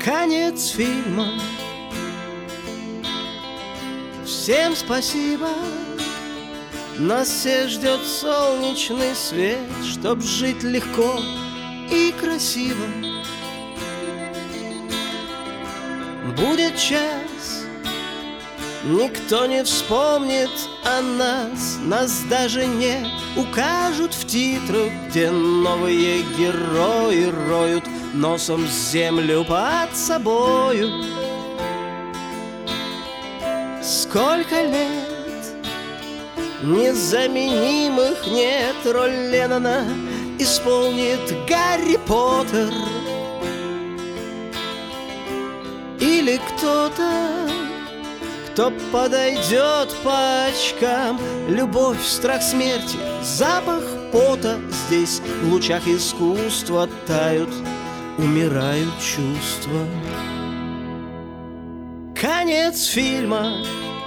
Конец фильма. Всем спасибо. Нас всех ждет солнечный свет, чтоб жить легко и красиво. Будет час, никто не вспомнит о нас. Нас даже не укажут в титрах, где новые герои роют носом землю под собою. Сколько лет незаменимых нет, роль Леннона исполнит Гарри Поттер или кто-то, кто подойдет по очкам. Любовь, страх смерти, запах пота. Здесь в лучах искусства тают, умирают чувства. Конец фильма.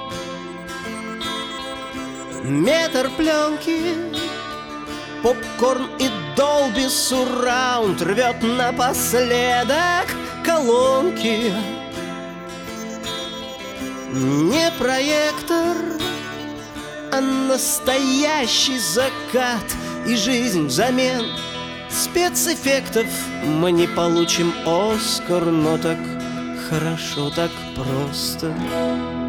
Метр пленки, попкорн и Dolby Surround рвет напоследок колонки. Не проектор, а настоящий закат и жизнь взамен спецэффектов. Мы не получим Оскар, но так хорошо, так просто.